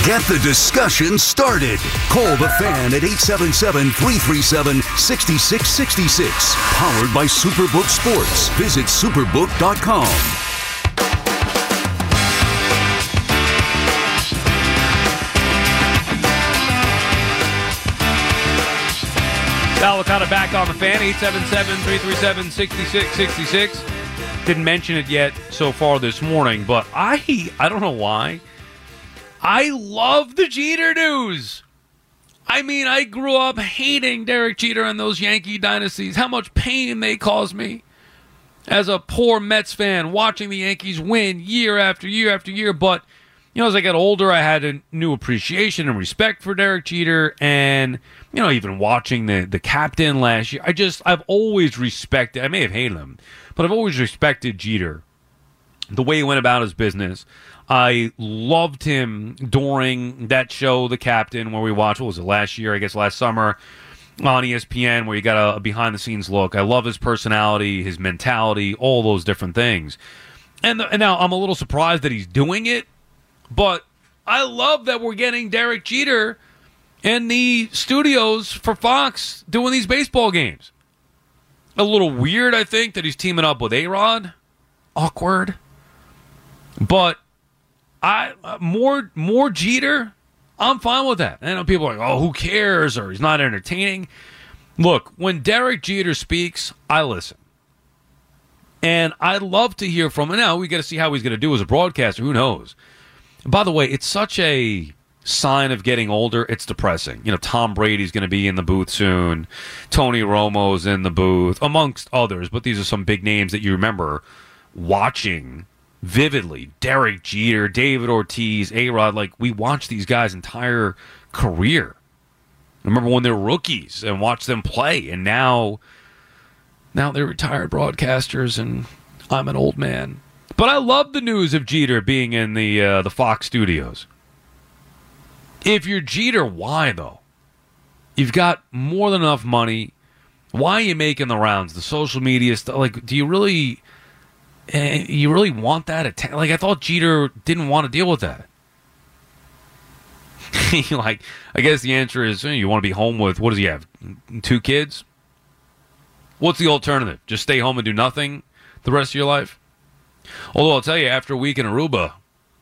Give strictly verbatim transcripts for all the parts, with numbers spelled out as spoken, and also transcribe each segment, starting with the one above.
Get the discussion started. Call the Fan at eight seven seven, three three seven, six six six six. Powered by Superbook Sports. Visit superbook dot com. Sal Licata back on the Fan, eight seven seven, three three seven, six six six six. Didn't mention it yet so far this morning, but I I don't know why. I love the Jeter news. I mean, I grew up hating Derek Jeter and those Yankee dynasties, how much pain they caused me as a poor Mets fan watching the Yankees win year after year after year. But, you know, as I got older, I had a new appreciation and respect for Derek Jeter. And, you know, even watching the, the captain last year, I just, I've always respected, I may have hated him, but I've always respected Jeter, the way he went about his business. I loved him during that show, The Captain, where we watched, what was it, last year, I guess last summer, on E S P N, where you got a behind-the-scenes look. I love his personality, his mentality, all those different things. And, the, and now I'm a little surprised that he's doing it, but I love that we're getting Derek Jeter in the studios for Fox doing these baseball games. A little weird, I think, that he's teaming up with A-Rod. Awkward. But I uh, more more Jeter, I'm fine with that. I know people are like, oh, who cares, or he's not entertaining. Look, when Derek Jeter speaks, I listen. And I love to hear from him. Now, we got to see how he's going to do as a broadcaster. Who knows? By the way, it's such a sign of getting older. It's depressing. You know, Tom Brady's going to be in the booth soon. Tony Romo's in the booth, amongst others. But these are some big names that you remember watching vividly. Derek Jeter, David Ortiz, A-Rod, like, we watched these guys' entire career. I remember when they're rookies and watched them play, and now, now they're retired broadcasters, and I'm an old man. But I love the news of Jeter being in the uh, the Fox studios. If you're Jeter, why, though? You've got more than enough money. Why are you making the rounds? The social media stuff, like, do you really... And you really want that attack? Like, I thought Jeter didn't want to deal with that. Like, I guess the answer is, you want to be home with, what does he have? Two kids? What's the alternative? Just stay home and do nothing the rest of your life? Although, I'll tell you, after a week in Aruba,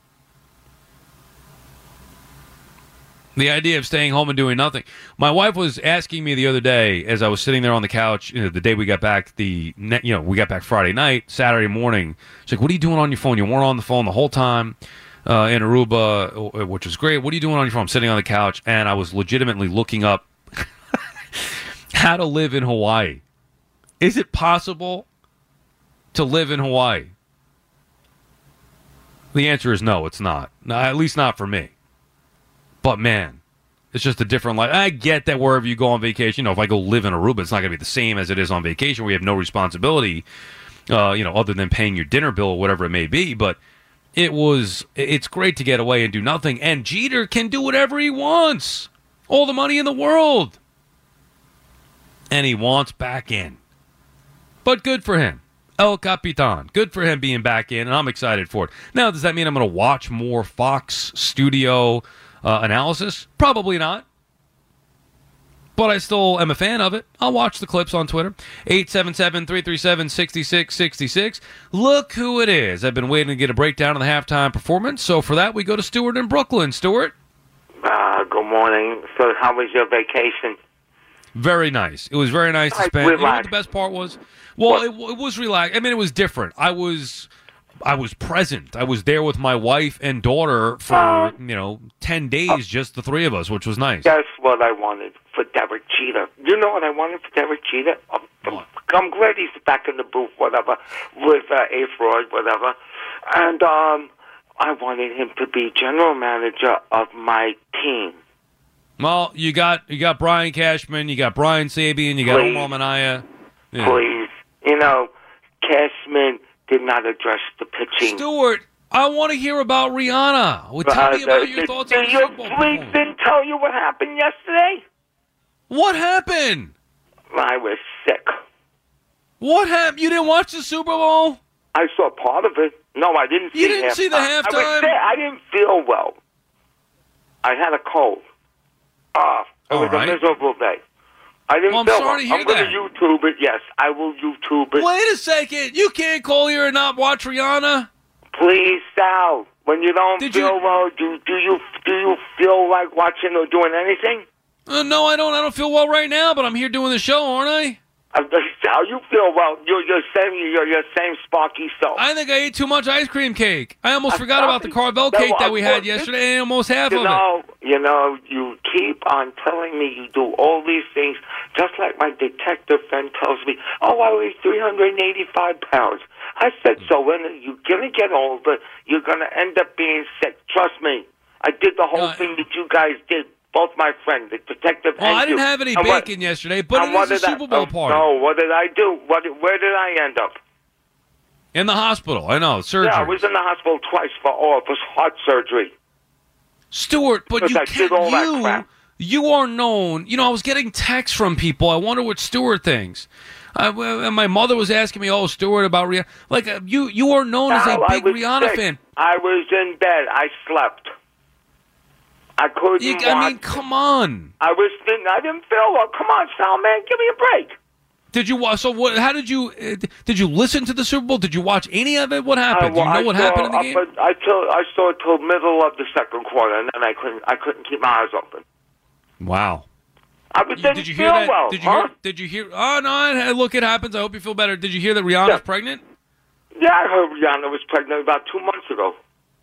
the idea of staying home and doing nothing. My wife was asking me the other day as I was sitting there on the couch, you know, the day we got back, the you know, we got back Friday night, Saturday morning. She's like, what are you doing on your phone? You weren't on the phone the whole time uh, in Aruba, which was great. What are you doing on your phone? I'm sitting on the couch, and I was legitimately looking up how to live in Hawaii. Is it possible to live in Hawaii? The answer is no, it's not. No, at least not for me. But, man, it's just a different life. I get that wherever you go on vacation, you know, if I go live in Aruba, it's not going to be the same as it is on vacation where you have no responsibility, uh, you know, other than paying your dinner bill or whatever it may be. But it was, it's great to get away and do nothing. And Jeter can do whatever he wants. All the money in the world. And he wants back in. But good for him. El Capitan. Good for him being back in, and I'm excited for it. Now, does that mean I'm going to watch more Fox studio Uh, analysis? Probably not. But I still am a fan of it. I'll watch the clips on Twitter. eight seven seven, three three seven, six six six six. Look who it is. I've been waiting to get a breakdown of the halftime performance. So for that, we go to Stuart in Brooklyn. Stuart? Uh, good morning. So how was your vacation? Very nice. It was very nice to spend. You know what the best part was? Well, it, it was relaxed. I mean, it was different. I was... I was present. I was there with my wife and daughter for, uh, you know, ten days, uh, just the three of us, which was nice. That's what I wanted for Derek Jeter. You know what I wanted for Derek Jeter? I'm, I'm glad he's back in the booth, whatever, with uh, A-Fraud, whatever. And um, I wanted him to be general manager of my team. Well, you got you got Brian Cashman, you got Brian Sabian, you got Omar Minaya. Yeah. Please. You know, Cashman did not address the pitching. Stuart, I want to hear about Rihanna. Well, tell uh, me about uh, your thoughts on the Super Bowl. Please didn't tell you what happened yesterday? What happened? I was sick. What happened? You didn't watch the Super Bowl? I saw part of it. No, I didn't see You didn't half see the time. halftime? I was sick. I didn't feel well. I had a cold. Ah, it All was right. a miserable day. I didn't Well, I'm feel sorry well. to hear I'm going that. to YouTube it. Yes, I will YouTube it. Wait a second. You can't call here and not watch Rihanna? Please, Sal. When you don't Did feel you- well, do do you do you feel like watching or doing anything? Uh, no, I don't. I don't feel well right now, but I'm here doing the show, aren't I? Uh, Sal, you feel well. You're you're same you're your same sparky self. I think I ate too much ice cream cake. I almost I forgot about the thought- Carvel No, cake that we of had course. yesterday, and almost half You of it. know, you know, you keep on telling me you do all these things, just like my detective friend tells me, oh, I weigh three hundred eighty-five pounds. I said, so when you're going to get older, you're going to end up being sick. Trust me. I did the whole No, thing that you guys did, both my friend, the detective Well, and I didn't you. have any And what- bacon yesterday, but and it what is a did I- Super Bowl oh, party. No, what did I do? What? Where did I end up? In the hospital. I know, surgery. Yeah, I was in the hospital twice for all for heart surgery. Stuart, but Because you I did can't. all that You, crap. you are known. You know, I was getting texts from people. I wonder what Stuart thinks. Uh, well, and my mother was asking me, "Oh, Stuart, about Rihanna." Like uh, you, you are known as a Sal, I big was Rihanna sick. fan. I was in bed. I slept. I couldn't You, watch. I mean, come on. I was. I didn't feel well. Come on, Sal, man, give me a break. Did you watch? So what? How did you? Uh, did you listen to the Super Bowl? Did you watch any of it? What happened? Do you know I what saw, happened in the uh, game? But I till I saw it till middle of the second quarter, and then I couldn't. I couldn't keep my eyes open. Wow. I was, didn't Did you feel hear that? well. Did you huh? hear? Did you hear? Oh no! I- Look, it happens. I hope you feel better. Did you hear that Rihanna's Yeah. pregnant? Yeah, I heard Rihanna was pregnant about two months ago.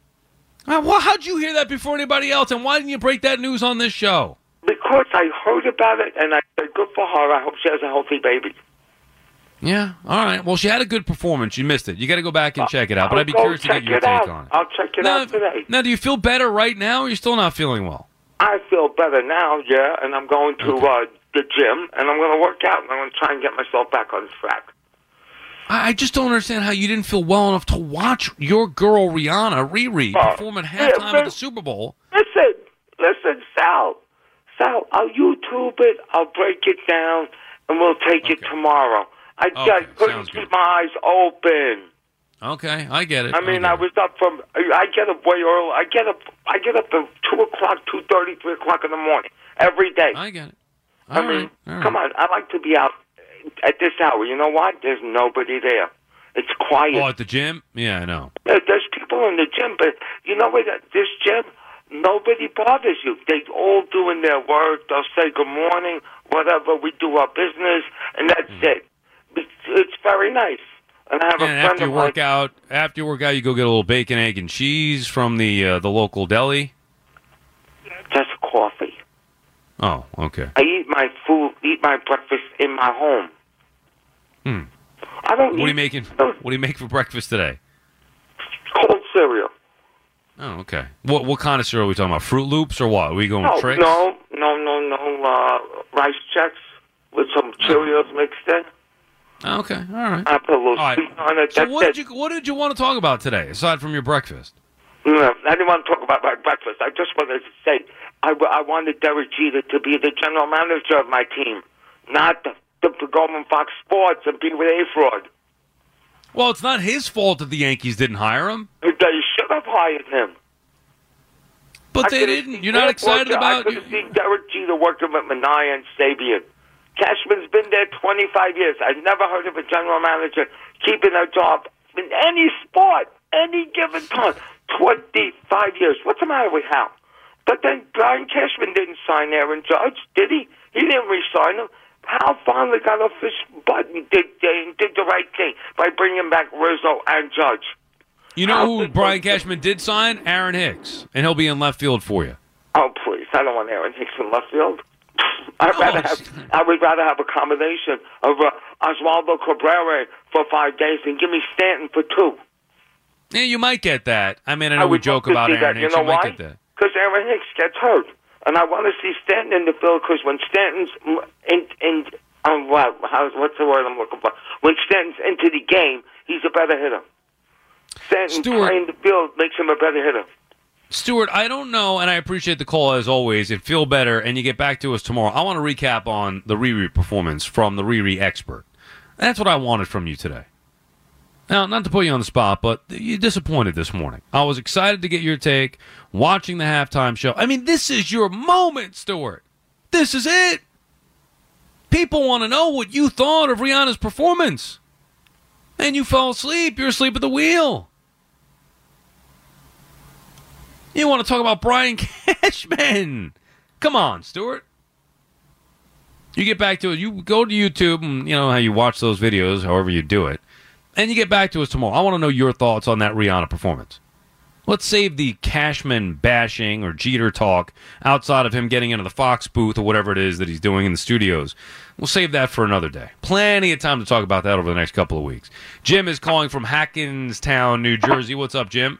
Uh, well, how'd you hear that before anybody else? And why didn't you break that news on this show? Because I heard about it, and I said, good for her. I hope she has a healthy baby. Yeah. All right. Well, she had a good performance. You missed it. You got to go back and check it out. But I'll I'd be go curious to check get your it take out. on it. I'll check it now, out today. now, do you feel better right now, or you're still not feeling well? I feel better now, yeah, and I'm going to Okay. uh, the gym, and I'm going to work out, and I'm going to try and get myself back on track. I I just don't understand how you didn't feel well enough to watch your girl Rihanna Riri Uh, perform at yeah, halftime but- of the Super Bowl. Listen, listen, Sal. Sal, I'll YouTube it, I'll break it down, and we'll take it Okay. tomorrow. I Okay, just couldn't sounds keep good. my eyes open. Okay, I get it. I mean, get I it. was up from, I get up way early. I get up, I get up at two o'clock, two thirty, three o'clock in the morning, every day. I get it. I All mean, right, all right. come on, I like to be out at this hour. You know what? There's nobody there. It's quiet. Oh, at the gym? Yeah, I know. Yeah, there's people in the gym, but you know what? This gym, nobody bothers you. They all doing their work. They'll say good morning, whatever. We do our business, and that's Hmm. it. It's, it's very nice. And I have And a friend after you of work mine. out, after you work out, you go get a little bacon, egg, and cheese from the uh, the local deli. Just coffee. Oh, okay. I eat my food, eat my breakfast in my home. Hmm. I don't What are you eat making? What do you make for breakfast today? cold cereal. Oh, okay. What what kind of cereal are we talking about? Fruit Loops or what? Are we going No, tricks? no, no, no, no. Uh, rice checks with some Cheerios mixed in. Oh, okay, all right. I put a little All right. sweet on it. So That's what it. did you what did you want to talk about today aside from your breakfast? No, I didn't want to talk about my breakfast. I just wanted to say I, I wanted Derek Jeter to be the general manager of my team, not the, the, the Goldman Fox Sports and be with A-Fraud. Well, it's not his fault that the Yankees didn't hire him, They should have hired him. but I they could've didn't. seen You're not Derek excited working- I about. could have seen Derek Jeter working with Minaya and Sabian. Cashman's been there twenty-five years. I've never heard of a general manager keeping a job in any sport, any given time. twenty-five years. What's the matter with Hal? But then Brian Cashman didn't sign Aaron Judge, did he? He didn't re-sign him. Hal finally got off his butt and did, did, did the right thing by bringing back Rizzo and Judge. You know How who did- Brian Cashman did sign? Aaron Hicks, and he'll be in left field for you. Oh, please. I don't want Aaron Hicks in left field. I'd rather have, I would rather have a combination of uh, Oswaldo Cabrera for five days and give me Stanton for two. Yeah, you might get that. I mean, I know I we would joke love to about see Aaron that. Hicks. You know might why? get that. Because Aaron Hicks gets hurt. And I want to see Stanton in the field because when Stanton's in, in um, what, how, what's the word I'm looking for? When Stanton's into the game, he's a better hitter. Stanton Stuart- playing the field makes him a better hitter. Stuart, I don't know, and I appreciate the call as always. And feel better, and you get back to us tomorrow. I want to recap on the Riri performance from the Riri expert. That's what I wanted from you today. Now, not to put you on the spot, but you're disappointed this morning. I was excited to get your take, watching the halftime show. I mean, this is your moment, Stuart. This is it. People want to know what you thought of Rihanna's performance. And you fell asleep. You're asleep at the wheel. You want to talk about Brian Cashman. Come on, Stuart. You get back to it. You go to YouTube, and you know how you watch those videos, however you do it. And you get back to us tomorrow. I want to know your thoughts on that Rihanna performance. Let's save the Cashman bashing or Jeter talk outside of him getting into the Fox booth or whatever it is that he's doing in the studios. We'll save that for another day. Plenty of time to talk about that over the next couple of weeks. Jim is calling from Hackenstown, New Jersey. What's up, Jim?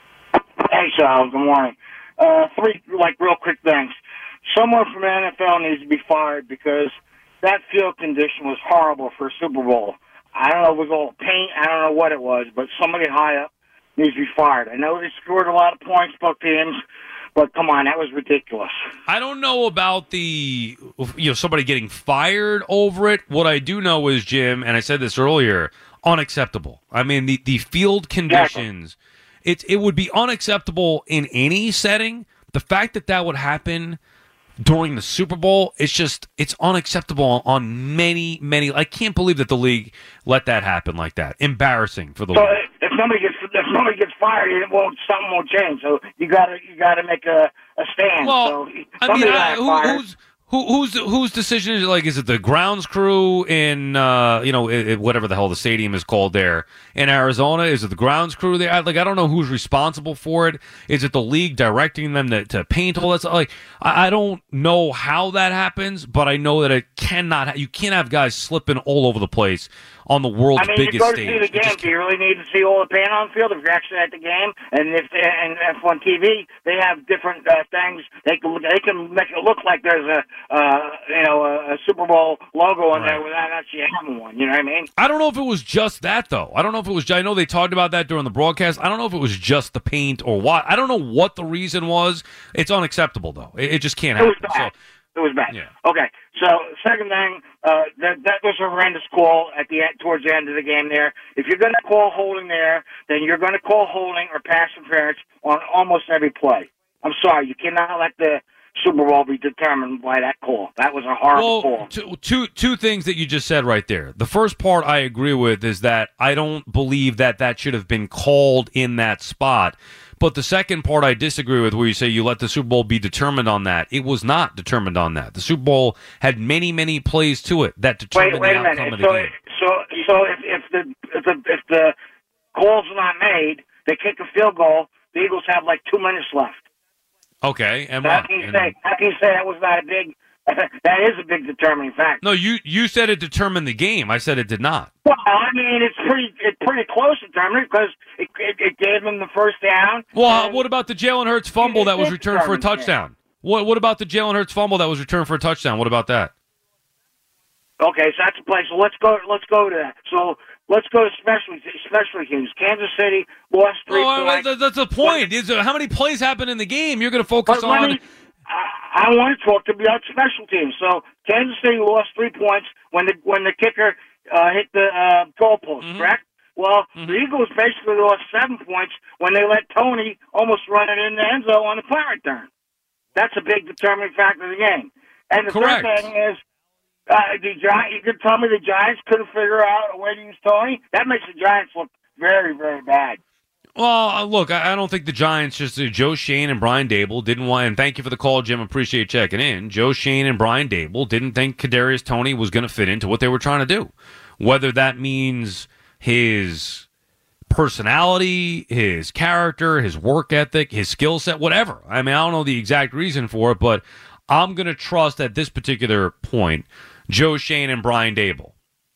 Hey, Charles. Good morning. Uh, three, like, real quick things. Someone from the N F L needs to be fired because that field condition was horrible for a Super Bowl. I don't know if it was all paint. I don't know what it was, but somebody high up needs to be fired. I know they scored a lot of points, both teams, but come on, that was ridiculous. I don't know about the, you know, somebody getting fired over it. What I do know is, Jim, and I said this earlier, unacceptable. I mean, the, the field conditions, exactly. it, it would be unacceptable in any setting. The fact that that would happen during the Super Bowl, it's just, it's unacceptable on many, many. I can't believe that the league let that happen like that. Embarrassing for the so league. If somebody gets if somebody gets fired, it won't something won't change. So you gotta you gotta make a, a stand. Well, so I mean, I, who, who's who, who's whose decision is it? Like, is it the grounds crew in uh, you know it, it, whatever the hell the stadium is called there in Arizona? Is it the grounds crew there? I, like, I don't know who's responsible for it. Is it the league directing them to, to paint all that stuff? Like, I, I don't know how that happens, but I know that it cannot. Ha- you can't have guys slipping all over the place on the world's I mean, biggest you go to stage. see the game. Do you really need to see all the paint on the field if you're actually at the game? And if they, and if on T V they have different uh, things, they can they can make it look like there's a uh, you know a, a Super Bowl logo on Right. there without actually having one. You know what I mean? I don't know if it was just that, though. I don't know if it was. I know they talked about that during the broadcast. I don't know if it was just the paint or what. I don't know what the reason was. It's unacceptable, though. It, it just can't It was happen. bad. So, It was bad. Yeah. Okay. So second thing, uh, that that was a horrendous call at the end, towards the end of the game. There, if you're going to call holding there, then you're going to call holding or pass interference on almost every play. I'm sorry, you cannot let the Super Bowl be determined by that call. That was a horrible well, call. two, two, two things that you just said right there. The first part I agree with is that I don't believe that that should have been called in that spot. But the second part I disagree with, where you say you let the Super Bowl be determined on that. It was not determined on that. The Super Bowl had many, many plays to it that determined Wait, wait the a outcome minute. of the So, game. so, so if, if the if the if the call's not made, they kick a field goal. The Eagles have like two minutes left. Okay, and So how what? can you And- say how can you say that was not a big? That is a big determining factor. no, you you said it determined the game. I said it did not. Well, I mean, it's pretty it's pretty close to determining because it, it, it gave them the first down. Well, and- what about the Jalen Hurts fumble that was It returned for a determined, touchdown? What what about the Jalen Hurts fumble that was returned for a touchdown? What about that? Okay, so that's a play. So let's go. Let's go to that. So let's go to special special teams. Kansas City lost three Oh, points. that- that's the point. Is uh, how many plays happen in the game? You're going to focus But let on. me, I, I want to talk about special teams. So Kansas City lost three points when the when the kicker uh, hit the uh, goalpost. Mhm. Correct. Well, Mhm. the Eagles basically lost seven points when they let Tony almost run it in the end zone on the punt return. That's a big determining factor of the game. And the Correct. third thing is, uh, the Gi- you could tell me the Giants couldn't figure out a way to use Tony? That makes the Giants look very, very bad. Well, uh, look, I, I don't think the Giants, just uh, Joe Shane and Brian Dable didn't want, and thank you for the call, Jim, appreciate checking in. Joe Shane and Brian Dable didn't think Kadarius Toney was going to fit into what they were trying to do. Whether that means his personality, his character, his work ethic, his skill set, whatever. I mean, I don't know the exact reason for it, but I'm going to trust at this particular point Joe Shane and Brian Dable.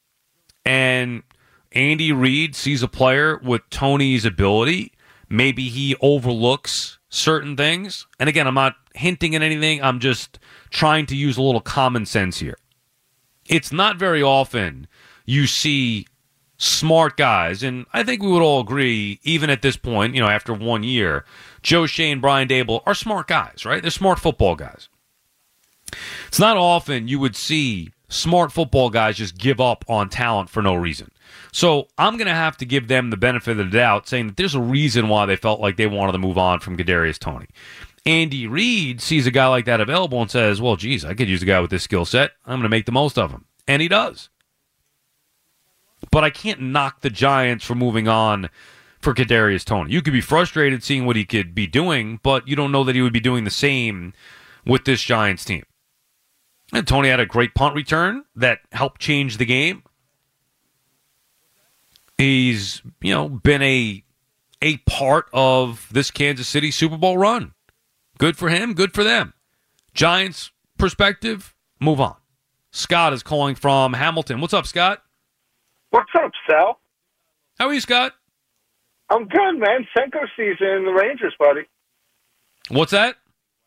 And Andy Reid sees a player with Tony's ability. Maybe he overlooks certain things. And again, I'm not hinting at anything. I'm just trying to use a little common sense here. It's not very often you see smart guys, and I think we would all agree, even at this point, you know, after one year, Joe Shane, Brian Dable are smart guys, right? They're smart football guys. It's not often you would see smart football guys just give up on talent for no reason. So I'm going to have to give them the benefit of the doubt, saying that there's a reason why they felt like they wanted to move on from Kadarius Toney. Andy Reid sees a guy like that available and says, well, geez, I could use a guy with this skill set. I'm going to make the most of him. And he does. But I can't knock the Giants for moving on for Kadarius Toney. You could be frustrated seeing what he could be doing, but you don't know that he would be doing the same with this Giants team. And Toney had a great punt return that helped change the game. He's, you know, been a a part of this Kansas City Super Bowl run. Good for him, good for them. Giants perspective, move on. Scott is calling from Hamilton. What's up, Scott? What's up, Sal? How are you, Scott? I'm good, man. Senko season in the Rangers, buddy. What's that?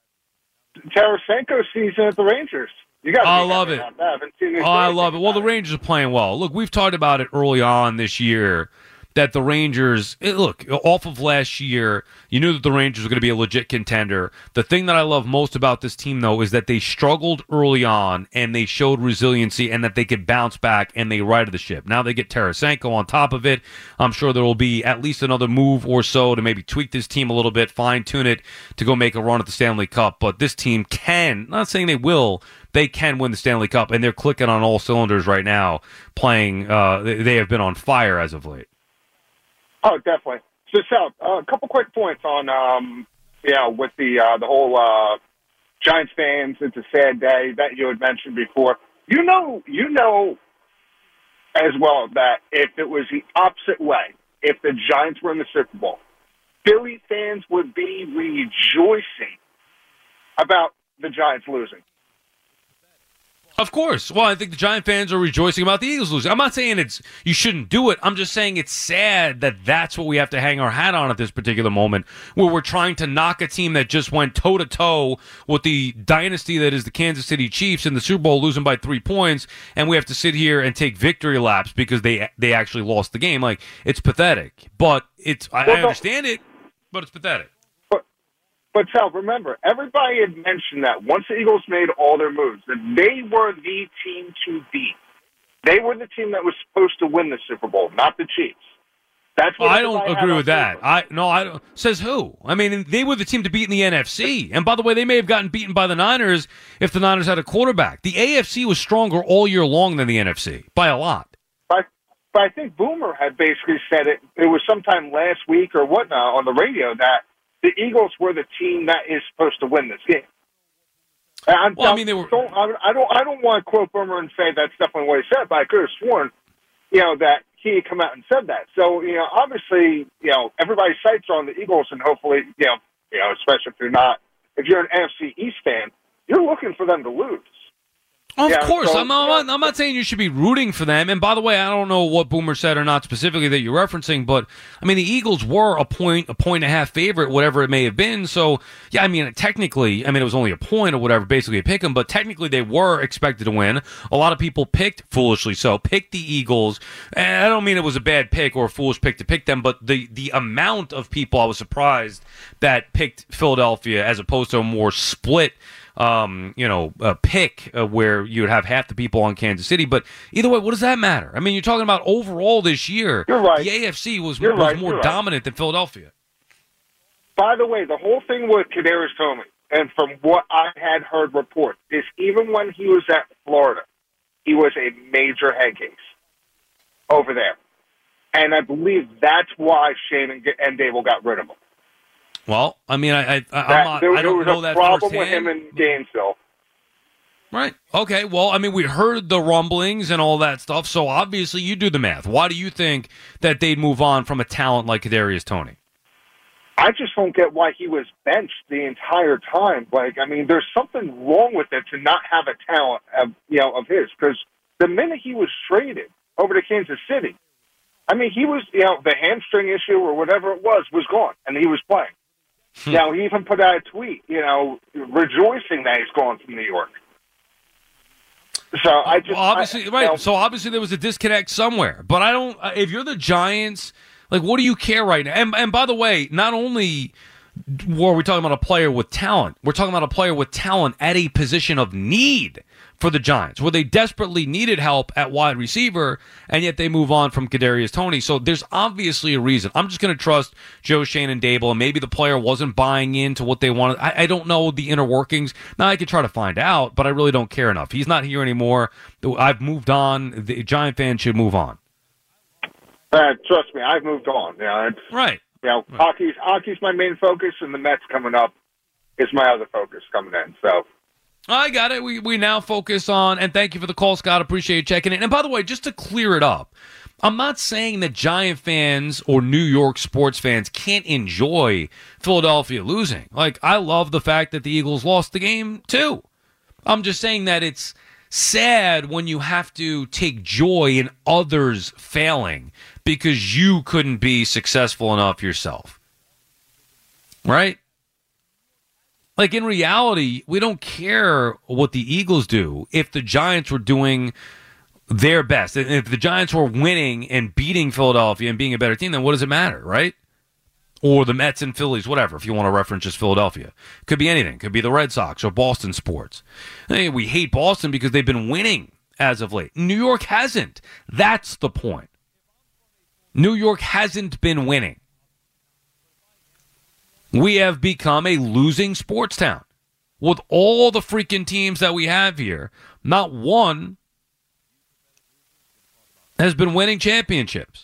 Tarasenko season at the Rangers. You got. I love it. I haven't seen oh, I love it. Well, the Rangers are playing well. Look, we've talked about it early on this year that the Rangers, it, look, off of last year, you knew that the Rangers were going to be a legit contender. The thing that I love most about this team, though, is that they struggled early on and they showed resiliency and that they could bounce back and they righted the ship. Now they get Tarasenko on top of it. I'm sure there will be at least another move or so to maybe tweak this team a little bit, fine-tune it to go make a run at the Stanley Cup. But this team can, not saying they will, they can win the Stanley Cup, and they're clicking on all cylinders right now, playing. Uh, they have been on fire as of late. Oh, definitely. So, Sal, uh, a couple quick points on, um, you know, with the uh, the whole uh, Giants fans. It's a sad day that you had mentioned before. You know, you know, as well that if it was the opposite way, if the Giants were in the Super Bowl, Philly fans would be rejoicing about the Giants losing. Of course. Well, I think the Giant fans are rejoicing about the Eagles losing. I'm not saying it's you shouldn't do it. I'm just saying it's sad that that's what we have to hang our hat on at this particular moment, where we're trying to knock a team that just went toe-to-toe with the dynasty that is the Kansas City Chiefs in the Super Bowl, losing by three points, and we have to sit here and take victory laps because they they actually lost the game. Like, it's pathetic. But it's I, I understand it, but it's pathetic. But, Sal, remember, everybody had mentioned that once the Eagles made all their moves, that they were the team to beat. They were the team that was supposed to win the Super Bowl, not the Chiefs. That's what I don't agree with that. paper. I no, I don't. Says who? I mean, they were the team to beat in the N F C. And by the way, they may have gotten beaten by the Niners if the Niners had a quarterback. The A F C was stronger all year long than the N F C by a lot. But, but I think Boomer had basically said it. It was sometime last week or whatnot on the radio that the Eagles were the team that is supposed to win this game. I'm, well, I mean, they were. Don't, I don't. I don't want to quote Boomer and say that's definitely what he said, but I could have sworn, you know, that he had come out and said that. So, you know, obviously, you know, everybody's sights are on the Eagles, and hopefully, you know, you know, especially if you're not, if you're an N F C East fan, you're looking for them to lose. Of yeah, course. so, I'm, not, I'm not saying you should be rooting for them. And by the way, I don't know what Boomer said or not specifically that you're referencing, but, I mean, the Eagles were a point, a point and a half favorite, whatever it may have been. So, yeah, I mean, technically, I mean, it was only a point or whatever, basically a pick 'em, but technically they were expected to win. A lot of people picked, foolishly so, picked the Eagles. And I don't mean it was a bad pick or a foolish pick to pick them, but the, the amount of people, I was surprised that picked Philadelphia as opposed to a more split Um, you know, a pick uh, where you would have half the people on Kansas City. But either way, what does that matter? I mean, you're talking about overall this year. You're right. The A F C was, You're was right. more You're dominant right. than Philadelphia. By the way, the whole thing with Kadarius Toney, and from what I had heard reports, is even when he was at Florida, he was a major head case over there. And I believe that's why Shane and, and Dable got rid of him. Well, I mean, I I, That, I'm not, there, I don't there know was a that problem firsthand. with him in Gainesville. Right. Okay. Well, I mean, we heard the rumblings and all that stuff, so obviously you do the math. Why do you think that they'd move on from a talent like Kadarius Toney? I just don't get why he was benched the entire time. Like, I mean, there's something wrong with it to not have a talent of, you know, of his. Because the minute he was traded over to Kansas City, I mean, he was, you know, the hamstring issue or whatever it was was gone, and he was playing. Now, he even put out a tweet, you know, rejoicing that he's gone from New York. So I just well, obviously I, right. You know, so obviously there was a disconnect somewhere. But I don't. If you're the Giants, like, what do you care right now? And and by the way, not only Or are we talking about a player with talent? We're talking about a player with talent at a position of need for the Giants, where they desperately needed help at wide receiver, and yet they move on from Kadarius Toney. So there's obviously a reason. I'm just going to trust Joe Schoen and Dable, and maybe the player wasn't buying into what they wanted. I, I don't know the inner workings. Now, I could try to find out, but I really don't care enough. He's not here anymore. I've moved on. The Giant fans should move on. Uh, trust me, I've moved on. Yeah, it's, right. You know, right. hockey's, hockey's my main focus, and the Mets coming up is my other focus coming in. So I got it. We we now focus on, and thank you for the call, Scott. Appreciate you checking in. And by the way, just to clear it up, I'm not saying that Giant fans or New York sports fans can't enjoy Philadelphia losing. Like, I love the fact that the Eagles lost the game, too. I'm just saying that it's sad when you have to take joy in others failing because you couldn't be successful enough yourself. Right? Like, in reality, we don't care what the Eagles do if the Giants were doing their best. If the Giants were winning and beating Philadelphia and being a better team, then what does it matter, right? Or the Mets and Phillies, whatever, if you want to reference just Philadelphia. Could be anything. Could be the Red Sox or Boston sports. Hey, we hate Boston because they've been winning as of late. New York hasn't. That's the point. New York hasn't been winning. We have become a losing sports town. With all the freaking teams that we have here, not one has been winning championships.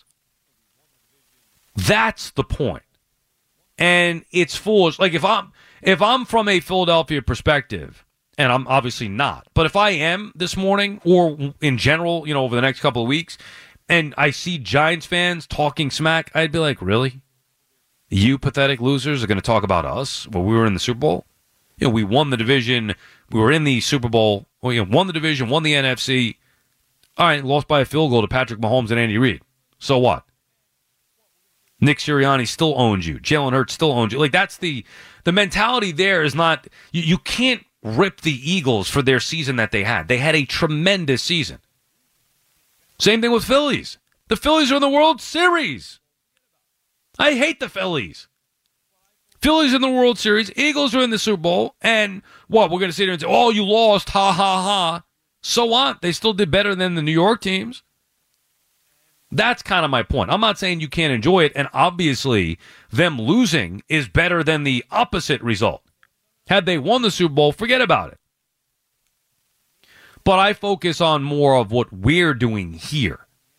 That's the point. And it's foolish. Like, if I'm if I'm from a Philadelphia perspective, and I'm obviously not, but if I am this morning or in general, you know, over the next couple of weeks, and I see Giants fans talking smack, I'd be like, really? You pathetic losers are going to talk about us when we were in the Super Bowl? You know, we won the division. We were in the Super Bowl. Well, you know, won the division, won the N F C. All right, lost by a field goal to Patrick Mahomes and Andy Reid. So what? Nick Sirianni still owns you. Jalen Hurts still owns you. Like, that's the the mentality there is not, you, you can't rip the Eagles for their season that they had. They had a tremendous season. Same thing with Phillies. The Phillies are in the World Series. I hate the Phillies. Phillies in the World Series. Eagles are in the Super Bowl. And what? We're going to sit here and say, oh, you lost. Ha, ha, ha. So what? They still did better than the New York teams. That's kind of my point. I'm not saying you can't enjoy it. And obviously, them losing is better than the opposite result. Had they won the Super Bowl, forget about it. But I focus on more of what we're doing here.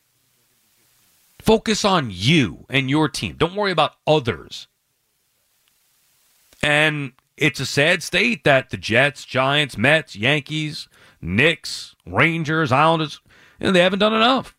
Focus on you and your team. Don't worry about others. And it's a sad state that the Jets, Giants, Mets, Yankees, Knicks, Rangers, Islanders, you know, they haven't done enough.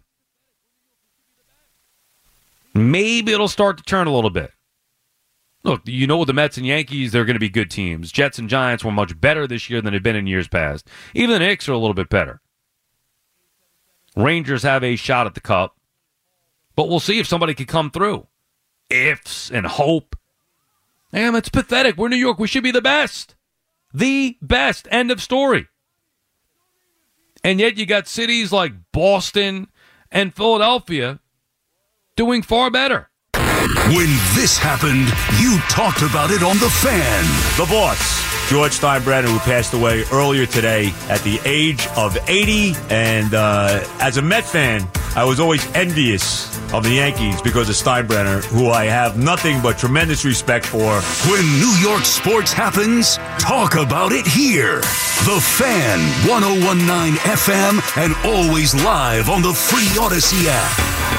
Maybe it'll start to turn a little bit. Look, you know, with the Mets and Yankees, they're going to be good teams. Jets and Giants were much better this year than they've been in years past. Even the Knicks are a little bit better. Rangers have a shot at the cup. But we'll see if somebody can come through. Ifs and hope. Damn, it's pathetic. We're New York. We should be the best. The best. End of story. And yet you got cities like Boston and Philadelphia doing far better. When this happened, you talked about it on The Fan. The boss, George Steinbrenner, who passed away earlier today at the age of eighty. And uh, as a Met fan, I was always envious of the Yankees because of Steinbrenner, who I have nothing but tremendous respect for. When New York sports happens, talk about it here. The Fan, one oh one point nine F M, and always live on the free Odyssey app.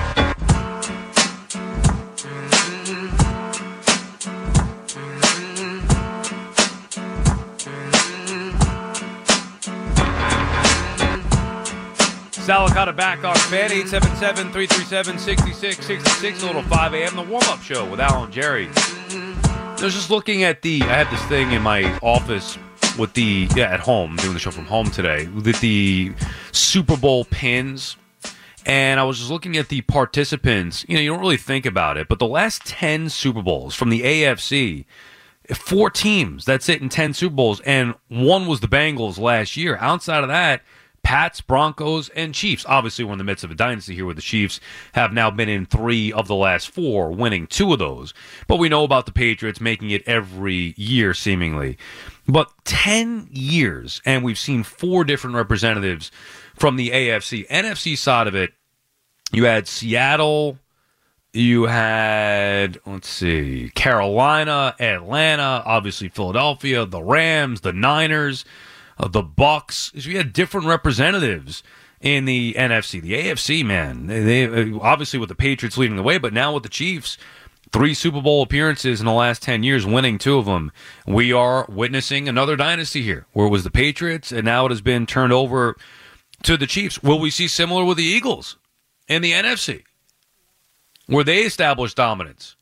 Salicata back on Fan, eight seven seven, three three seven, six six six six, a little five a.m. The warm-up show with Al and Jerry. I was just looking at the, I had this thing in my office with the, yeah, at home, doing the show from home today, with the Super Bowl pins, and I was just looking at the participants. You know, you don't really think about it, but the last ten Super Bowls from the A F C, four teams, that's it, in ten Super Bowls, and one was the Bengals last year. Outside of that, Pats, Broncos, and Chiefs. Obviously, we're in the midst of a dynasty here where the Chiefs have now been in three of the last four, winning two of those. But we know about the Patriots making it every year, seemingly. But ten years, and we've seen four different representatives from the A F C. N F C side of it, you had Seattle, you had, let's see, Carolina, Atlanta, obviously Philadelphia, the Rams, the Niners, uh, the Bucks. So you had different representatives in the N F C. The A F C, man, they, they obviously with the Patriots leading the way, but now with the Chiefs, three Super Bowl appearances in the last ten years, winning two of them. We are witnessing another dynasty here, where it was the Patriots, and now it has been turned over to the Chiefs. Will we see similar with the Eagles in the N F C, where they established dominance?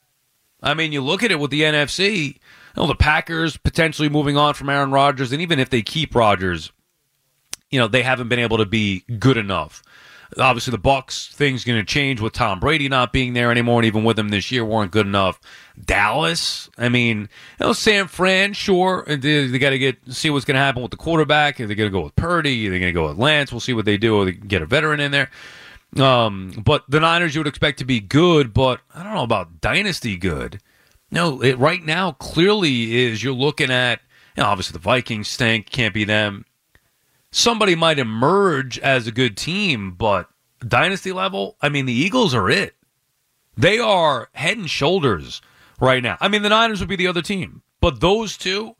I mean, you look at it with the N F C, you know, the Packers potentially moving on from Aaron Rodgers, and even if they keep Rodgers, you know, they haven't been able to be good enough. Obviously, the Bucs, things going to change with Tom Brady not being there anymore, and even with him this year, weren't good enough. Dallas, I mean, you know, San Fran, sure, they, they got to get see what's going to happen with the quarterback. Are they going to go with Purdy? Are they going to go with Lance? We'll see what they do. Or they get a veteran in there. Um, but the Niners you would expect to be good, but I don't know about dynasty good. No, it right now clearly is you're looking at, you know, obviously the Vikings stink, can't be them. Somebody might emerge as a good team, but dynasty level, I mean, the Eagles are it. They are head and shoulders right now. I mean, the Niners would be the other team, but those two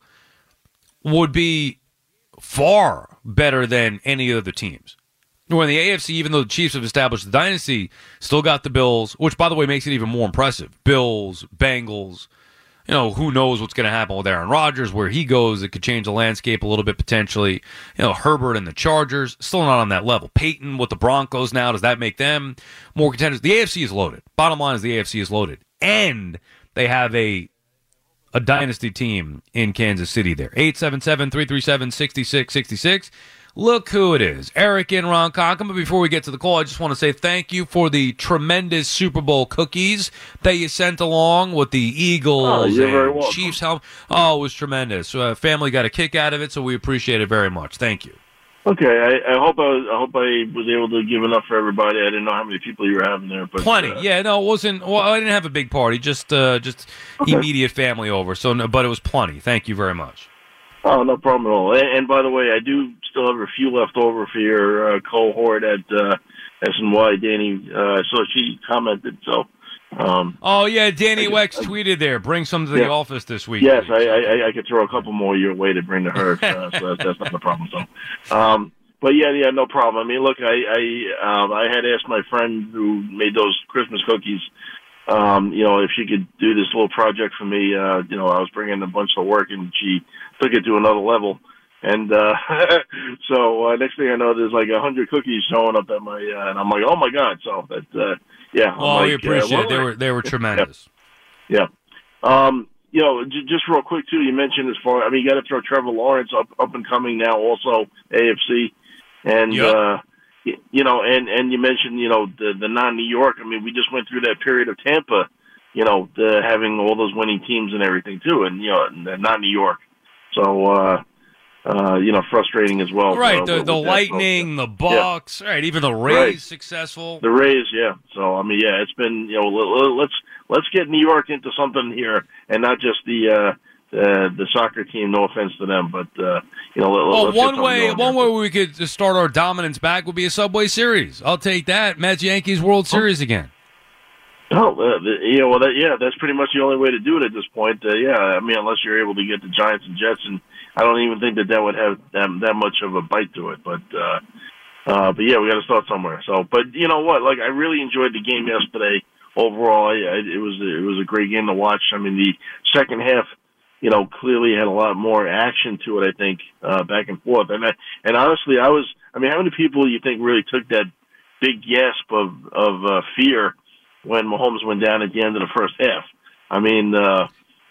would be far better than any other teams. Where in the A F C, even though the Chiefs have established the dynasty, still got the Bills, which, by the way, makes it even more impressive. Bills, Bengals. You know, who knows what's going to happen with Aaron Rodgers, where he goes. It could change the landscape a little bit potentially. You know, Herbert and the Chargers, still not on that level. Peyton with the Broncos now, does that make them more contenders? The A F C is loaded. Bottom line is the A F C is loaded. And they have a a dynasty team in Kansas City there. eight seven seven, three three seven, six six six six. Look who it is. Eric in Ronkonkoma. But before we get to the call, I just want to say thank you for the tremendous Super Bowl cookies that you sent along with the Eagles oh, you're and very welcome. Chiefs helmet. Oh, it was tremendous. Uh, family got a kick out of it, so we appreciate it very much. Thank you. Okay, I, I hope I was, I hope I was able to give enough for everybody. I didn't know how many people you were having there, but plenty. Uh, yeah, no, it wasn't. Well, I didn't have a big party, just uh, just okay. immediate family over. So, no, but it was plenty. Thank you very much. Oh, no problem at all. And, and by the way, I do still have a few left over for your uh, cohort at uh, S N Y, Danny. Uh, so she commented. So. Um, oh yeah, Danny I, Wex I, tweeted there. Bring some to the yeah. office this week. Yes, I, I, I could throw a couple more your way to bring to her. Uh, so that's, that's not a problem. So, um, but yeah, yeah, no problem. I mean, look, I I, um, I had asked my friend who made those Christmas cookies. Um, you know, if she could do this little project for me. Uh, you know, I was bringing a bunch of work, and she took it to another level. And uh, so uh, next thing I know, there's like a hundred cookies showing up at my, uh, and I'm like, oh my god! So that, uh, yeah. Well, like, we appreciate uh, it. They were they were tremendous. Yeah. yeah. Um, you know, j- just real quick too. You mentioned as far, I mean, you got to throw Trevor Lawrence up up and coming now, also A F C, and yep. uh, y- you know, and and you mentioned you know the the non-New York. I mean, we just went through that period of Tampa, you know, the, having all those winning teams and everything too, and you know, non-New York. So. uh Uh, you know, frustrating as well. Right, uh, the with, the with Lightning, the Bucks, yeah. right? Even the Rays right. successful. The Rays, yeah. So I mean, yeah, it's been you know let's let's get New York into something here, and not just the uh, the, the soccer team. No offense to them, but uh, you know, let, well, let's one get way one here. way we could just start our dominance back would be a Subway Series. I'll take that. Mets Yankees World Series again. Oh, uh, the, yeah, well, that, yeah, that's pretty much the only way to do it at this point. Uh, yeah, I mean, unless you're able to get the Giants and Jets, and I don't even think that that would have that, that much of a bite to it. But, uh, uh, but yeah, we got to start somewhere. So, but you know what? Like, I really enjoyed the game yesterday. Overall, I, I, it was it was a great game to watch. I mean, the second half, you know, clearly had a lot more action to it. I think uh, back and forth, and I, and honestly, I was. I mean, how many people you think really took that big gasp of of uh, fear when Mahomes went down at the end of the first half? I mean, uh,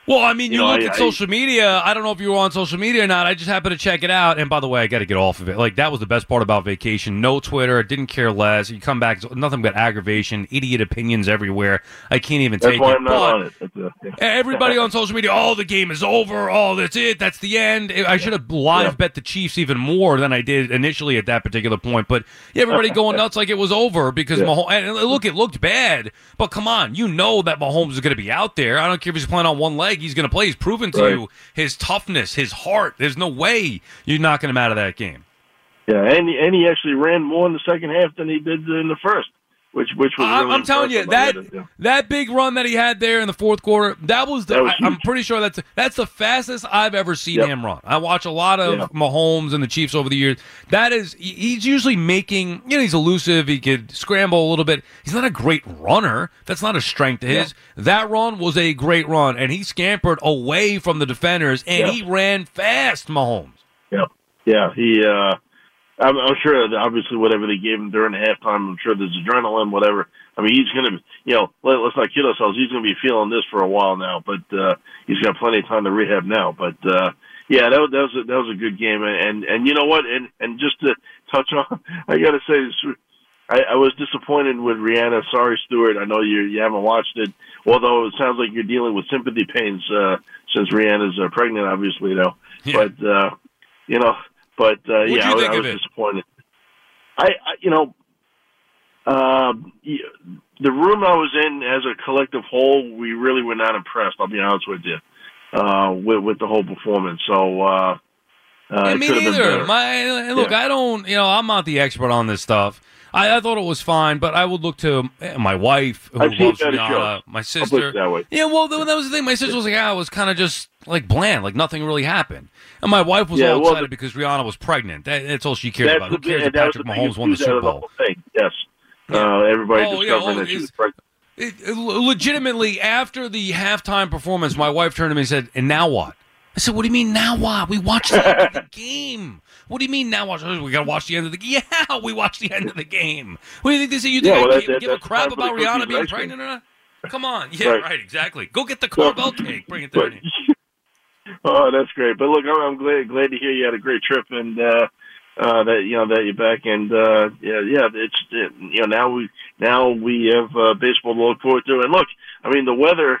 Well, I mean, you, You know, look I- at I- social media. I don't know if you were on social media or not. I just happened to check it out. And by the way, I got to get off of it. Like, that was the best part about vacation. No Twitter. Didn't care less. You come back, it's nothing but aggravation, idiot opinions everywhere. I can't even That's take why it. I'm not But on it. That's a, yeah. everybody on social media, oh, the game is over. Oh, that's it. That's the end. I should have live Yeah. bet the Chiefs even more than I did initially at that particular point. But yeah, everybody going nuts like it was over because Yeah. Mahomes. And look, it looked bad. But come on, you know that Mahomes is going to be out there. I don't care if he's playing on one leg. He's going to play. He's proven to Right. you his toughness, his heart. There's no way you're knocking him out of that game. Yeah, and he, and he actually ran more in the second half than he did in the first, which which was. I'm, really I'm telling you impressive. that Yeah. that big run that he had there in the fourth quarter, that was the. That was I, I'm huge. pretty sure that's that's the fastest I've ever seen Yep. him run. I watch a lot of Yeah. Mahomes and the Chiefs over the years. That is, he- he's usually making. You know, he's elusive. He could scramble a little bit. He's not a great runner. That's not a strength of his. That run was a great run, and he scampered away from the defenders, and Yeah. he ran fast. Mahomes. Yeah, yeah. He, uh, I'm, I'm sure that obviously whatever they gave him during the halftime, I'm sure there's adrenaline, whatever. I mean, he's going to, you know, let, let's not kid ourselves. He's going to be feeling this for a while now, but uh, he's got plenty of time to rehab now. But uh, yeah, that, was- that was a, that was a good game, and and you know what? And and just to touch on, I got to say, this, I, I was disappointed with Rihanna. Sorry, Stuart. I know you you haven't watched it, although it sounds like you're dealing with sympathy pains uh, since Rihanna's uh, pregnant, obviously, though. Yeah. But uh, you know, but uh, What'd yeah, you I, think I of was it? disappointed. I, I you know, um, y- the room I was in as a collective whole, we really were not impressed. I'll be honest with you, uh, with with the whole performance. So. Uh, uh, Yeah, it me could have been neither. better. My and look, Yeah. I don't. You know, I'm not the expert on this stuff. I, I thought it was fine, but I would look to eh, my wife, who I've seen loves better Rihanna, shows. my I'll put sister. it that way. Yeah, well, that was the thing. My sister was like, "Ah, it was kind of just like bland, like nothing really happened." And my wife was Yeah, all well, excited the- because Rihanna was pregnant. That, that's all she cared That's about. Who the- cares if and that was Patrick the Mahomes biggest won the news out Super of the Bowl? whole thing. Yes. Yeah. Uh, everybody Oh, yeah, discovering oh, that she was it's- pregnant. It, it- legitimately, after the halftime performance, my wife turned to me and said, "And now what?" I said, "What do you mean now what? We watched the end of the game. What do you mean now what? We got to watch the end of the game. Yeah, we watched the end of the game. What do you think they say? You think Yeah, well, I that- give, that- give a that's crap time for the about Rihanna cookies being and ice cream. pregnant or not? Come on. Yeah, Right. right, exactly. Go get the Carvel cake. Bring it there. But, oh, that's great. But look, I'm, I'm glad glad to hear you had a great trip and uh, uh, that you know that you're back. And uh, yeah, yeah, it's it, you know now we now we have uh, baseball to look forward to. And look, I mean the weather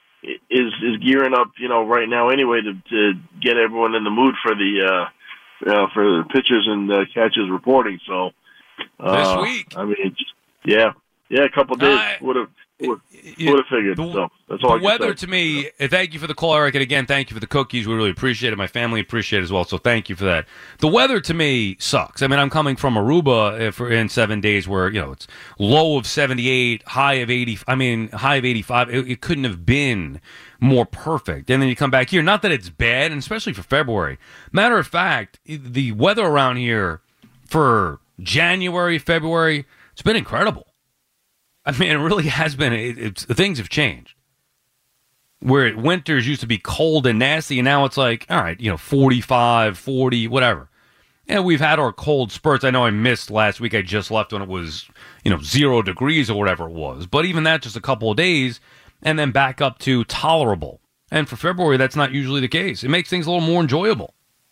is is gearing up, you know, right now anyway to to get everyone in the mood for the uh, uh for the pitchers and uh, catchers reporting. So uh, This week. I mean, it's, yeah, yeah, a couple days I- would have would You- have figured. the- so that's all I The can weather say. to me, uh, thank you for the call, Eric, and again, thank you for the cookies. We really appreciate it. My family appreciate it as well, so thank you for that. The weather to me sucks. I mean, I'm coming from Aruba uh, for in seven days where, you know, it's low of seventy-eight, high of eighty. I mean, high of eighty-five. It, it couldn't have been more perfect. And then you come back here. Not that it's bad, and especially for February. Matter of fact, the weather around here for January, February, it's been incredible. I mean, it really has been. It, it's things have changed. Where winters used to be cold and nasty, and now it's like, all right, you know, forty-five, forty, whatever. And we've had our cold spurts. I know I missed last week. I just left when it was, you know, zero degrees or whatever it was. But even that, just a couple of days, and then back up to tolerable. And for February, that's not usually the case. It makes things a little more enjoyable.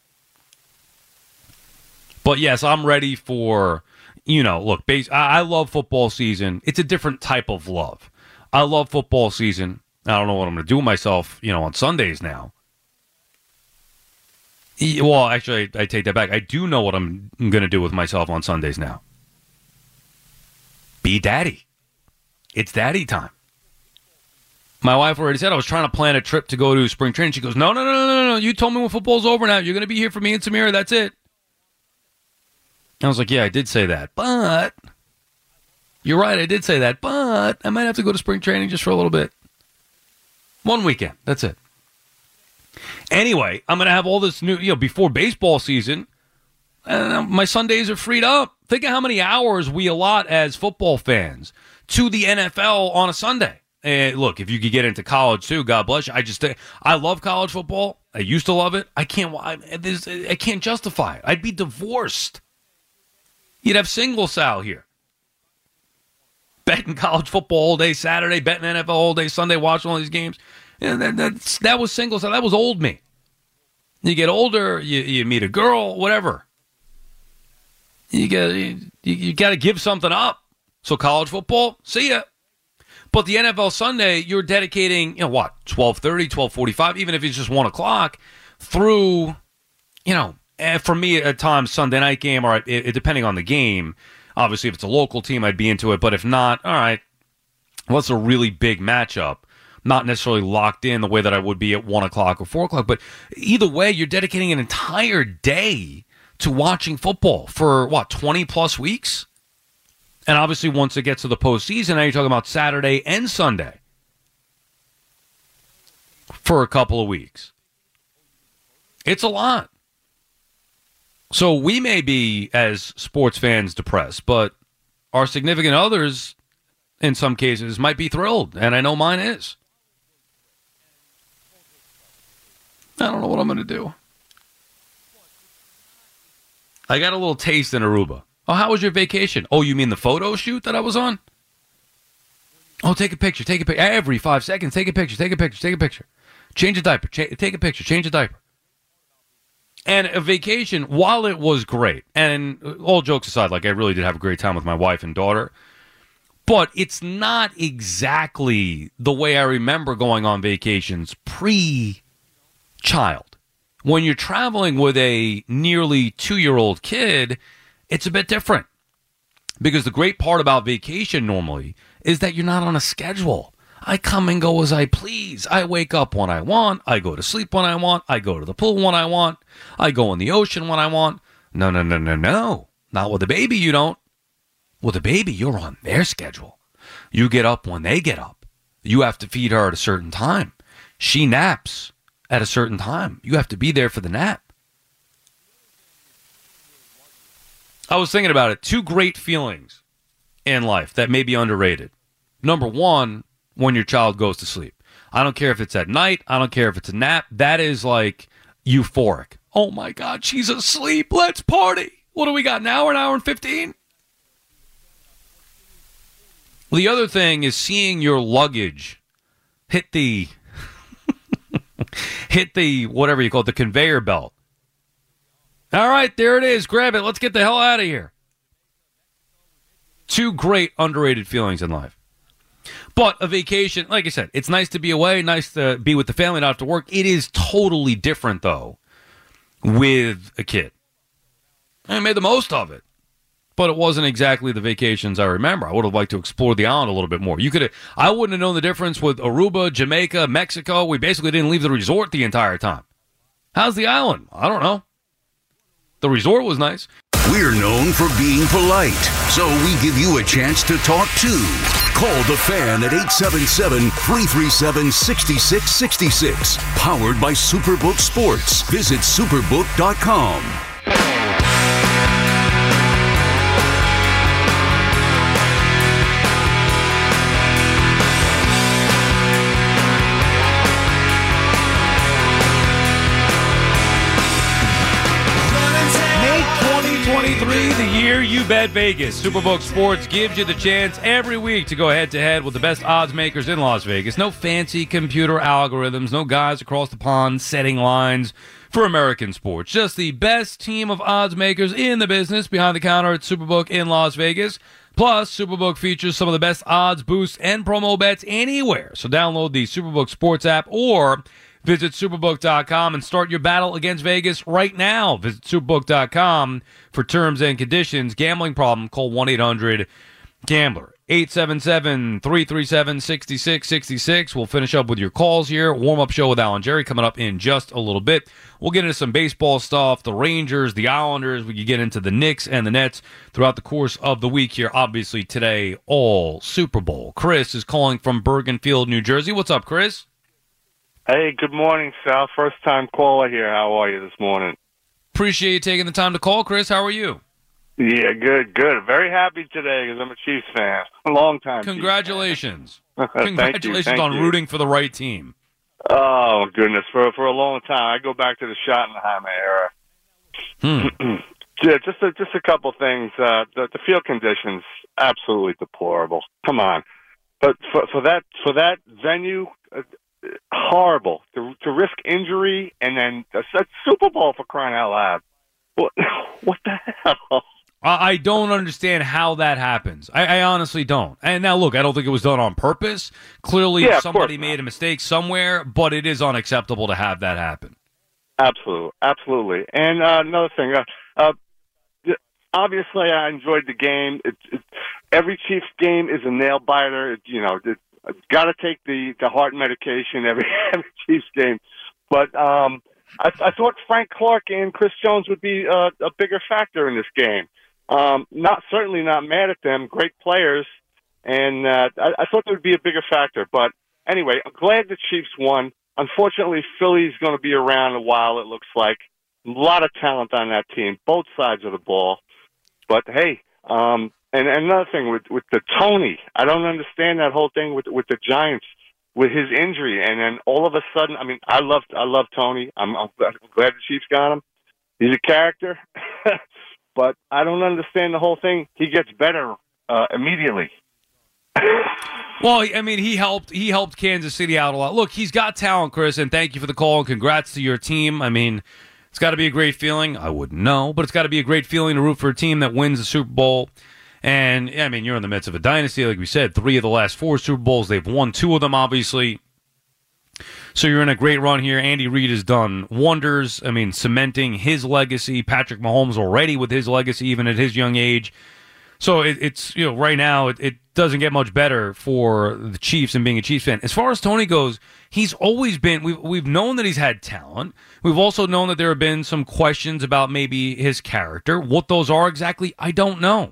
But yes, I'm ready for, you know, look, base, I, I love football season. It's a different type of love. I love football season. I don't know what I'm going to do with myself, you know, on Sundays now. E- Well, actually, I, I take that back. I do know what I'm going to do with myself on Sundays now. Be daddy. It's daddy time. My wife already said I was trying to plan a trip to go to spring training. She goes, no, no, no, no, no, no. You told me when football's over now. You're going to be here for me and Samira. That's it. I was like, yeah, I did say that. But you're right. I did say that. But I might have to go to spring training just for a little bit. One weekend. That's it. Anyway, I'm going to have all this new, you know, before baseball season. And my Sundays are freed up. Think of how many hours we allot as football fans to the N F L on a Sunday. And look, if you could get into college too, God bless you. I just, I love college football. I used to love it. I can't, I, this, I can't justify it. I'd be divorced. You'd have single Sal here. Betting college football all day Saturday, betting N F L all day Sunday, watching all these games. And that, that's, that was single, so that was old me. You get older, you, you meet a girl, whatever. You got you, you got to give something up. So college football, see ya. But the N F L Sunday, you're dedicating, you know what, twelve thirty, twelve forty-five, even if it's just one o'clock, through, you know, for me at times Sunday night game, or it, it, depending on the game. Obviously, if it's a local team, I'd be into it. But if not, all right, well, it's a really big matchup. Not necessarily locked in the way that I would be at one o'clock or four o'clock. But either way, you're dedicating an entire day to watching football for, what, twenty-plus weeks? And obviously, once it gets to the postseason, now you're talking about Saturday and Sunday for a couple of weeks. It's a lot. So we may be, as sports fans, depressed, but our significant others, in some cases, might be thrilled, and I know mine is. I don't know what I'm going to do. I got a little taste in Aruba. Oh, how was your vacation? Oh, you mean the photo shoot that I was on? Oh, take a picture, take a picture. Every five seconds, take a picture, take a picture, take a picture. Change a diaper, Ch- take a picture, change a diaper. And a vacation, while it was great, and all jokes aside, like I really did have a great time with my wife and daughter, but it's not exactly the way I remember going on vacations pre- child. When you're traveling with a nearly two-year-old kid, it's a bit different. Because the great part about vacation normally is that you're not on a schedule. I come and go as I please. I wake up when I want. I go to sleep when I want. I go to the pool when I want. I go in the ocean when I want. No, no, no, no, no. Not with a baby, you don't. With a baby, you're on their schedule. You get up when they get up. You have to feed her at a certain time. She naps at a certain time. You have to be there for the nap. I was thinking about it. Two great feelings in life that may be underrated. Number one, when your child goes to sleep. I don't care if it's at night. I don't care if it's a nap. That is like euphoric. Oh my God, she's asleep. Let's party. What do we got, an hour, an hour and fifteen? The other thing is seeing your luggage hit the hit the, whatever you call it, the conveyor belt. All right, there it is. Grab it. Let's get the hell out of here. Two great underrated feelings in life. But a vacation, like I said, it's nice to be away, nice to be with the family, not have to work. It is totally different, though, with a kid. I made the most of it. But it wasn't exactly the vacations I remember. I would have liked to explore the island a little bit more. You could have, I wouldn't have known the difference with Aruba, Jamaica, Mexico. We basically didn't leave the resort the entire time. How's the island? I don't know. The resort was nice. We're known for being polite, so we give you a chance to talk too. Call the Fan at eight seven seven, three three seven, six six six six. Powered by Superbook Sports. Visit superbook dot com. twenty-three, the year you bet Vegas. Superbook Sports gives you the chance every week to go head-to-head with the best odds makers in Las Vegas. No fancy computer algorithms, no guys across the pond setting lines for American sports. Just the best team of odds makers in the business behind the counter at Superbook in Las Vegas. Plus, Superbook features some of the best odds, boosts, and promo bets anywhere. So download the Superbook Sports app or visit superbook dot com and start your battle against Vegas right now. Visit superbook dot com for terms and conditions. Gambling problem, call one eight hundred gambler. eight seven seven, three three seven, six six six six. We'll finish up with your calls here. Warm-up show with Alan Jerry coming up in just a little bit. We'll get into some baseball stuff, the Rangers, the Islanders. We can get into the Knicks and the Nets throughout the course of the week here. Obviously, today, all Super Bowl. Chris is calling from Bergenfield, New Jersey. What's up, Chris? Hey, good morning, Sal. First time caller here. How are you this morning? Appreciate you taking the time to call, Chris. How are you? Yeah, good, good. Very happy today because I'm a Chiefs fan. A long time. Congratulations. Thank Congratulations you, thank on you. rooting for the right team. Oh, goodness. For for a long time. I go back to the Schottenheimer era. Hmm. Yeah, just a, just a couple things. Uh, the, the field conditions, absolutely deplorable. Come on. But for, for that for that venue, uh, horrible to to risk injury and then a Super Bowl for crying out loud. What what the hell? I don't understand how that happens. I, I honestly don't. And now, look, I don't think it was done on purpose. Clearly, yeah, somebody made a mistake somewhere, but it is unacceptable to have that happen. Absolutely, absolutely. And uh, another thing, uh, uh, obviously, I enjoyed the game. It, it, every Chiefs game is a nail biter. It, you know, it, got to take the, the heart medication every every Chiefs game. But um, I, I thought Frank Clark and Chris Jones would be uh, a bigger factor in this game. Um, not certainly not mad at them, great players, and uh, I, I thought there would be a bigger factor. But anyway, I'm glad the Chiefs won. Unfortunately, Philly's going to be around a while. It looks like a lot of talent on that team, both sides of the ball. But hey, um, and, and another thing with with the Tony, I don't understand that whole thing with with the Giants with his injury, and then all of a sudden, I mean, I love I love Tony. I'm, I'm glad the Chiefs got him. He's a character. But I don't understand the whole thing. He gets better uh, immediately. Well, I mean, he helped. He helped Kansas City out a lot. Look, he's got talent, Chris, and thank you for the call and congrats to your team. I mean, it's got to be a great feeling. I wouldn't know, but it's got to be a great feeling to root for a team that wins the Super Bowl. And I mean, you're in the midst of a dynasty, like we said. Three of the last four Super Bowls, they've won two of them, obviously. So you're in a great run here. Andy Reid has done wonders. I mean, cementing his legacy. Patrick Mahomes already with his legacy, even at his young age. So it, it's, you know, right now it, it doesn't get much better for the Chiefs and being a Chiefs fan. As far as Tony goes, he's always been, we've, we've known that he's had talent. We've also known that there have been some questions about maybe his character. What those are exactly, I don't know.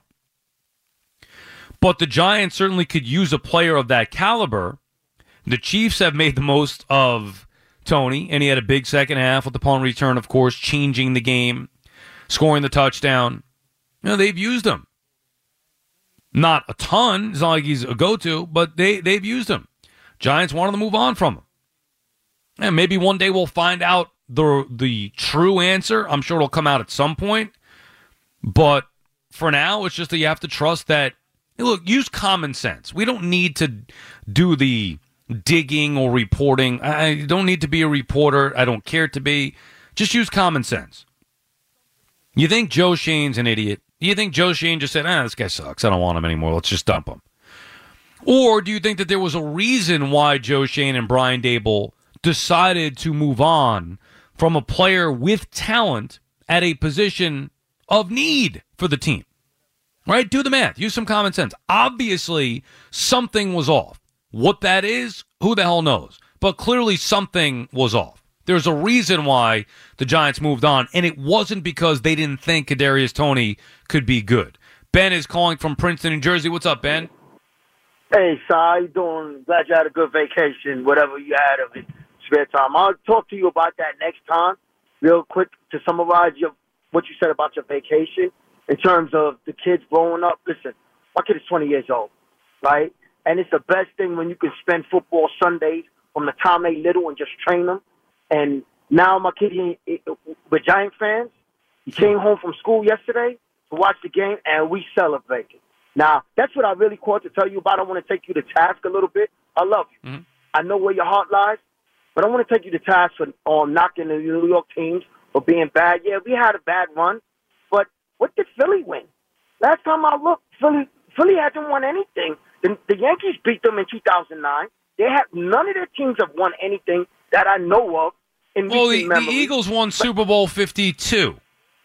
But the Giants certainly could use a player of that caliber. The Chiefs have made the most of Tony, and he had a big second half with the punt return, of course, changing the game, scoring the touchdown. You know, they've used him. Not a ton. It's not like he's a go-to, but they, they've used him. Giants wanted to move on from him. And maybe one day we'll find out the the true answer. I'm sure it'll come out at some point. But for now, it's just that you have to trust that, look, use common sense. We don't need to do the digging or reporting. I don't need to be a reporter. I don't care to be. Just use common sense. You think Joe Shane's an idiot? Do you think Joe Shane just said, ah, this guy sucks. I don't want him anymore. Let's just dump him. Or do you think that there was a reason why Joe Shane and Brian Daboll decided to move on from a player with talent at a position of need for the team? Right? Do the math. Use some common sense. Obviously, something was off. What that is, who the hell knows? But clearly something was off. There's a reason why the Giants moved on, and it wasn't because they didn't think Kadarius Toney could be good. Ben is calling from Princeton, New Jersey. What's up, Ben? Hey, Si, how you doing? Glad you had a good vacation, whatever you had of it, spare time. I'll talk to you about that next time, real quick, to summarize your, what you said about your vacation in terms of the kids growing up. Listen, my kid is twenty years old, right? And it's the best thing when you can spend football Sundays from the time they little and just train them. And now my kid, he, he, we're Giant fans. He came home from school yesterday to watch the game, and we celebrated. Now, that's what I really called to tell you about. I want to take you to task a little bit. I love you. Mm-hmm. I know where your heart lies, but I want to take you to task for um, knocking the New York teams for being bad. Yeah, we had a bad run, but what did Philly win? Last time I looked, Philly, Philly hasn't won anything. The, the Yankees beat them in two thousand nine. They have none of their teams have won anything that I know of. In well, the, the Eagles won but, Super Bowl fifty-two.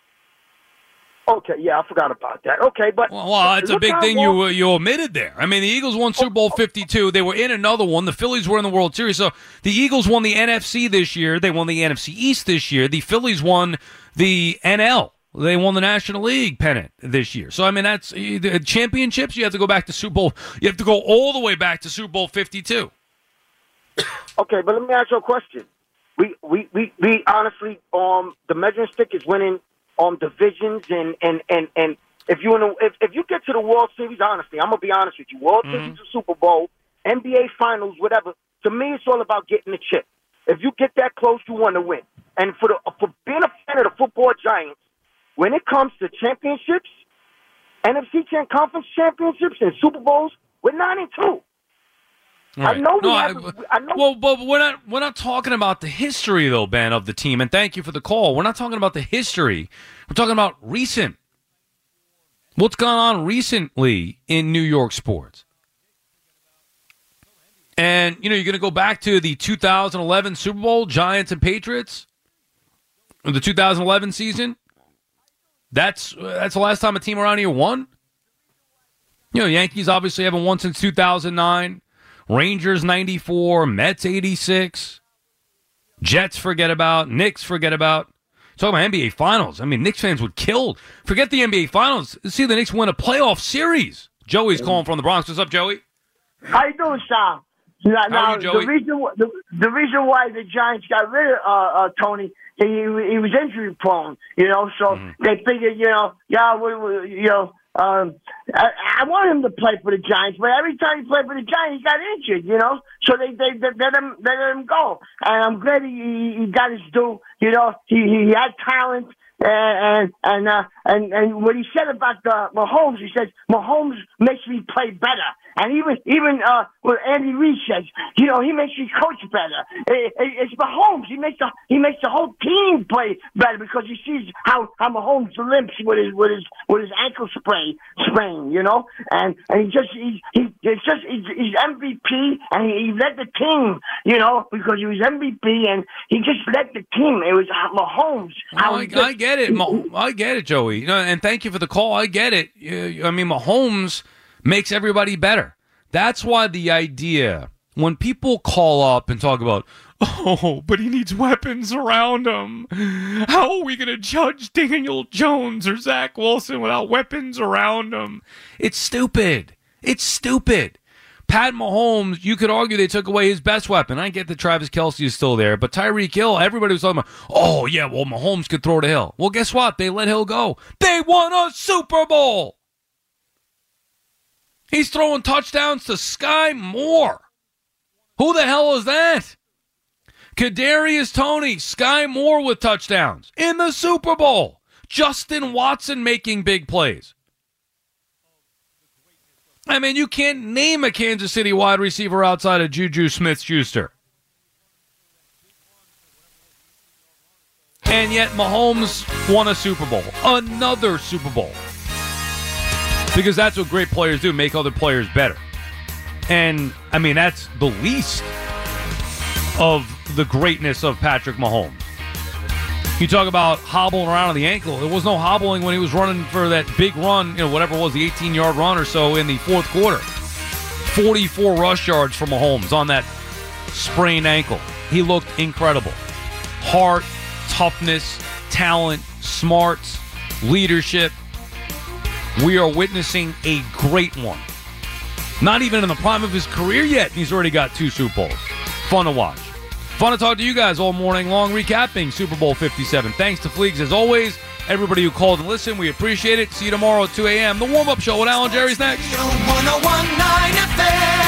Okay, yeah, I forgot about that. Okay, but well, well it's a big thing you uh, you omitted there. I mean, the Eagles won Super Bowl fifty-two. They were in another one. The Phillies were in the World Series. So the Eagles won the N F C this year. They won the N F C East this year. The Phillies won the N L. They won the National League pennant this year. So, I mean, that's the championships. You have to go back to Super Bowl. You have to go all the way back to Super Bowl fifty-two. Okay, but let me ask you a question. We, we, we, we honestly, um, the measuring stick is winning um, divisions, and, and, and, and if you in the, if, if you get to the World Series, honestly, I'm gonna be honest with you, World mm-hmm. Series, Super Bowl, N B A Finals, whatever. To me, it's all about getting the chip. If you get that close, you want to win. And for the for being a fan of the football Giants, when it comes to championships, N F C Conference championships, and Super Bowls, we're nine and two. Right. I know we no, have. I, I know. Well, but we're not we're not talking about the history though, Ben, of the team. And thank you for the call. We're not talking about the history. We're talking about recent. What's gone on recently in New York sports? And you know, you're going to go back to the two thousand eleven Super Bowl, Giants and Patriots, or the two thousand eleven season. That's that's the last time a team around here won. You know, Yankees obviously haven't won since two thousand nine. Rangers ninety-four, Mets eighty-six, Jets forget about, Knicks forget about. Talking about N B A Finals. I mean, Knicks fans would kill. Forget the N B A Finals. See the Knicks win a playoff series. Joey's calling from the Bronx. What's up, Joey? How you doing, Sam? Now, How are you, Joey? The reason the, the reason why the Giants got rid of uh, uh, Tony, he he was injury prone. You know, so mm-hmm. they figured, you know, yeah, we, we, you know. Um, I, I want him to play for the Giants, but every time he played for the Giants, he got injured, you know. So they they, they let him they let him go, and I'm glad he, he got his due. You know, he he had talent, and and uh, and and what he said about the Mahomes, he says Mahomes makes me play better, and even even uh, what Andy Reid says, you know, he makes me coach better. It, it, it's Mahomes. He makes the he makes the whole team play better because he sees how how Mahomes limps with his with his with his ankle sprain sprain, you know, and and he just he he it's just he's, he's M V P, and he, he led the team, you know, because he was M V P, and he just led the team. It was Mahomes. How I, just, I get it, I get it, Joey. You know, and thank you for the call. I get it. I mean, Mahomes makes everybody better. That's why the idea when people call up and talk about, oh, but he needs weapons around him. How are we going to judge Daniel Jones or Zach Wilson without weapons around him? It's stupid. It's stupid. Pat Mahomes, you could argue they took away his best weapon. I get that Travis Kelce is still there, but Tyreek Hill, everybody was talking about, oh, yeah, well, Mahomes could throw to Hill. Well, guess what? They let Hill go. They won a Super Bowl. He's throwing touchdowns to Sky Moore. Who the hell is that? Kadarius Toney, Sky Moore with touchdowns in the Super Bowl. Justin Watson making big plays. I mean, you can't name a Kansas City wide receiver outside of Juju Smith-Schuster. And yet Mahomes won a Super Bowl. Another Super Bowl. Because that's what great players do, make other players better. And, I mean, that's the least of the greatness of Patrick Mahomes. You talk about hobbling around on the ankle. There was no hobbling when he was running for that big run, you know, whatever it was, the eighteen-yard run or so in the fourth quarter. forty-four rush yards for Mahomes on that sprained ankle. He looked incredible. Heart, toughness, talent, smarts, leadership. We are witnessing a great one. Not even in the prime of his career yet, and he's already got two Super Bowls. Fun to watch. Fun to talk to you guys all morning long, recapping Super Bowl fifty-seven. Thanks to Fleegs, as always. Everybody who called and listened, we appreciate it. See you tomorrow at two a.m. The warm-up show with Alan Jerry's next. one oh one point nine F M